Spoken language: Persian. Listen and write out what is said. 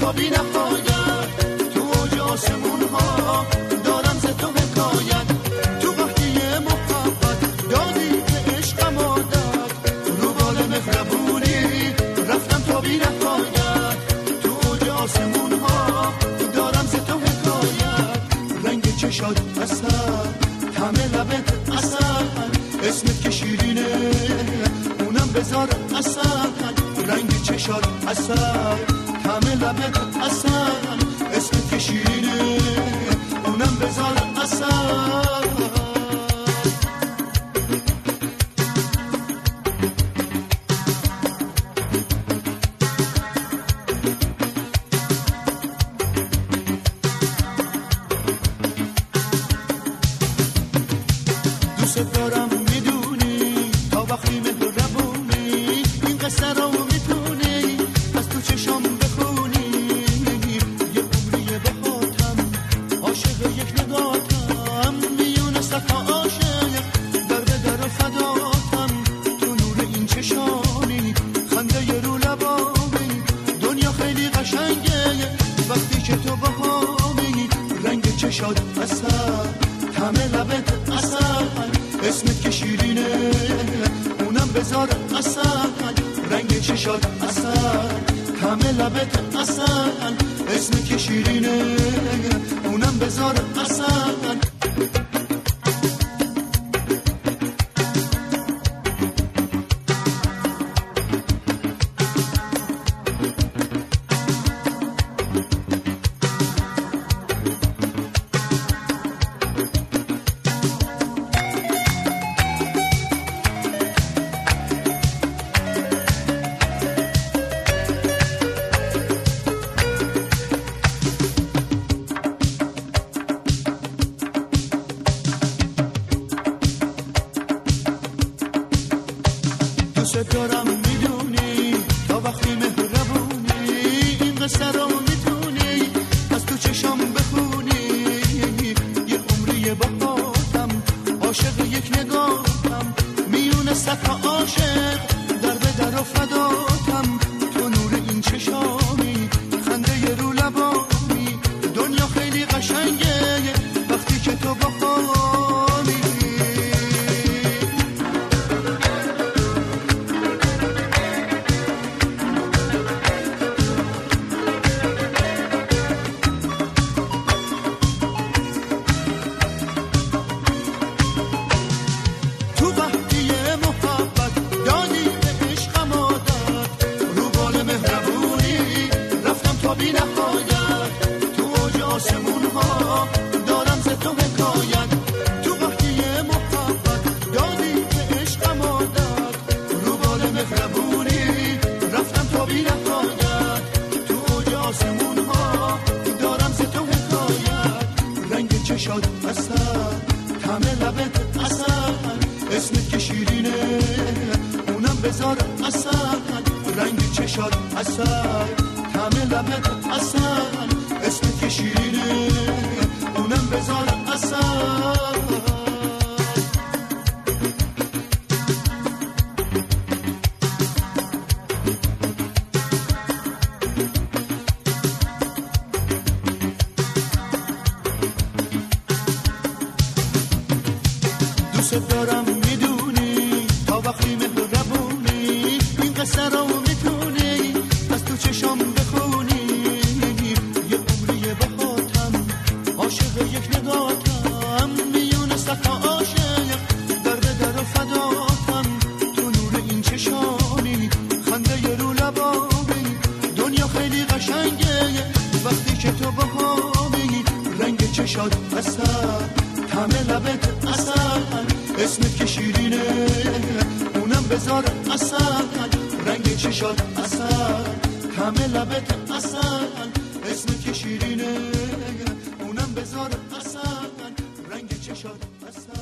تا بی نهایت تو اوج آسمون ها دارم ز تو حکایت تو وقتی محبت دادی به عشقم عادت رو بال مهربونی رفتم تا بی نهایت تو اوج آسمون ها دارم ز تو حکایت رنگ چشات اصل طعم لبت اصل اسمت که شیرینه اونم بذار اصل رنگ چشات اصل طعم لبت اصل اسمت که شیرینه اونم بذار اصل دوست دارم میدونی تا وقتی مهربونی این قصه رو میتونی از تو چشام بخونی یه عمریه بخاطم عاشق یک نگاهتم میونه صفا عاشق در به در و فداتم تو نور این چشانی خنده ی رو لبانی دنیا خیلی قشنگه وقتی که تو بهامی رنگ چشات اصل طعم لبت اصل اسمت که شیرینه اونم بذار اصل رنگ چشات اصل طعم لبت اصل اسمت که شیرینه اونم بذار اصل دوست دارم میدونی تا وقتی مهربونی این قصه رو میتونی از تو چشام بخونی یه عمریه بهاتم عاشق یک نگاهتم میونه صفا عاشق در به در و فداتم تو نور این چشامی خنده ی رو لبانی دنیا خیلی قشنگه وقتی که تو بخوانی بی نهایت تو اوج آسمون ها دارم ز تو حکایت تو وقتی محبت دادی به عشقم عادت رو بال مهربونی رفتم تا بی نهایت تو اوج آسمون ها دارم ز تو حکایت رنگ چشات اصل طعم لبت اصل اسمت که شیرینه اونم بذار اصل رنگ چشات اصل طعم لبت اصل اسمت که شیرینه اونم بذار اصل دوست دارم میدونی تا وقتی مهربونی این قصه رو میتونی از تو چشام بخونی یه عمریه بخاطم عاشق یک نگاهتم میونه صفا عاشق در به در و فداتم تو نور این چشانی خنده ی رو لبانی دنیا خیلی قشنگه وقتی که تو بهامی رنگ چشات اصل طعم لبت اصل اسمت که شیرینه اونم بذار اصل رنگ چشات اصل طعم لبت اصل اسمت که شیرینه اونم بذار اصل رنگ چشات اصل